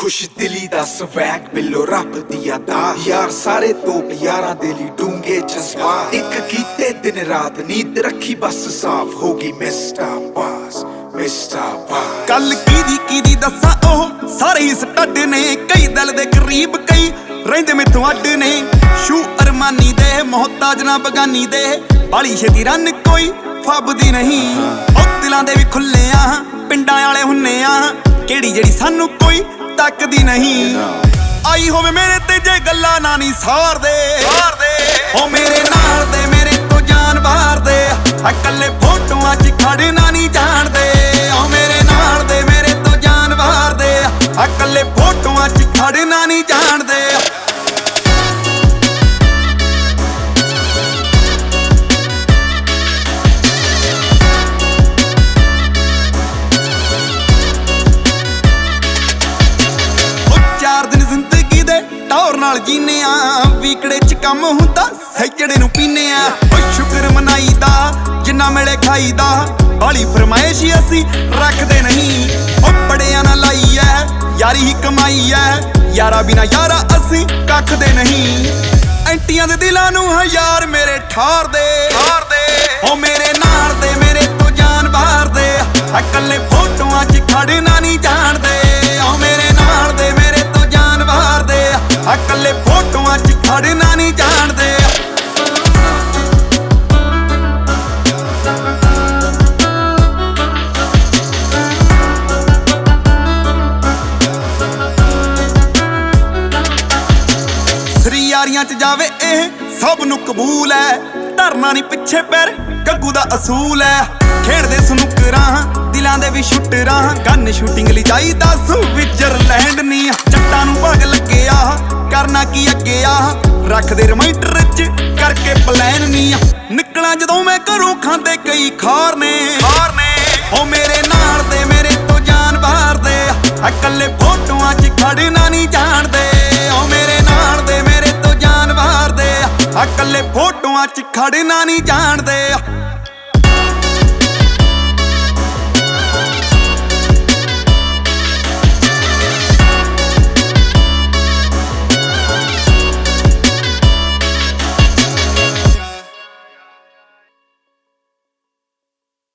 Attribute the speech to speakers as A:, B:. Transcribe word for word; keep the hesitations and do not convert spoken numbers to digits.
A: खुश दिली दा स्वैग बिलो रब दिया दा यार सारे तोप यारां दे लई डूंगे जज्बात एक कीते दिन रात नींद रखी बस साफ होगी मिस्टर बास मिस्टर बास
B: कल कीदी कीदी दस्सां ओह सारे ही स्टड ने कई दिल दे करीब कई रहिंदे मैथों अड्ड ने शू अरमानी दे मोहताज ना बगानी दे बाली छेती रन कोई फबदी नहीं ओ दिलां दे भी खुले आ पिंडां वाले हुन्ने आ केड़ी जेड़ी सानू कोई तकदी नहीं आई होवे मेरे ते जे गल्ला ना नी सार दे ओ मेरे नाल दे मेरे तो जान बाहर दे अकले फोटोआं च खड़ना नी जान दे ओ मेरे नाल दे मेरे तो जान बाहर दे अकले फोटोआं च खड़ना नी जान दे टौर नाल जीने आ वीकड़े च कम हुंदा सैजड़े नूं पीने आ ओ शुक्र मनाईदा जिन्ना मिले खाईदा बाली फरमाइश असी रखदे नहीं ओ बड़ियां ना लाई ऐ यारी ही कमाई ऐ यारा बिना यारा असी कखदे नहीं एंटियां दे दिलां नूं यार मेरे ठार दे ओ मेरे नाल दे मेरे तो जान बाहर दे अकले फोटोआं च खड़ना नहीं जान दे ओ मेरे नाल दे मेरे तो जान बाहर दे अकले फोटोआं च खड़ना नहीं जान दे सरी यारियां च जावे एह सब नू कबूल है धरना नहीं पिछे पैर गग्गू दा असूल है खेड़दे सनुकरां दिलां दे भी शूटरां गन शूटिंग लई चाहीदा स्विट्जरलैंड नी जट्टां नू भग लगे आ करना की अगे आ रखदे रिमाइंडर च करके प्लान नी निकलां जदों मैं घरों खांदे कई खार ने ओ मेरे नाल दे मेरे तो जान बाहर दे अकले फोटोआं च खड़ना नी जान दे ओ मेरे नाल दे मेरे तो जान बाहर दे अकले फोटोआं च खड़ना नी जान दे।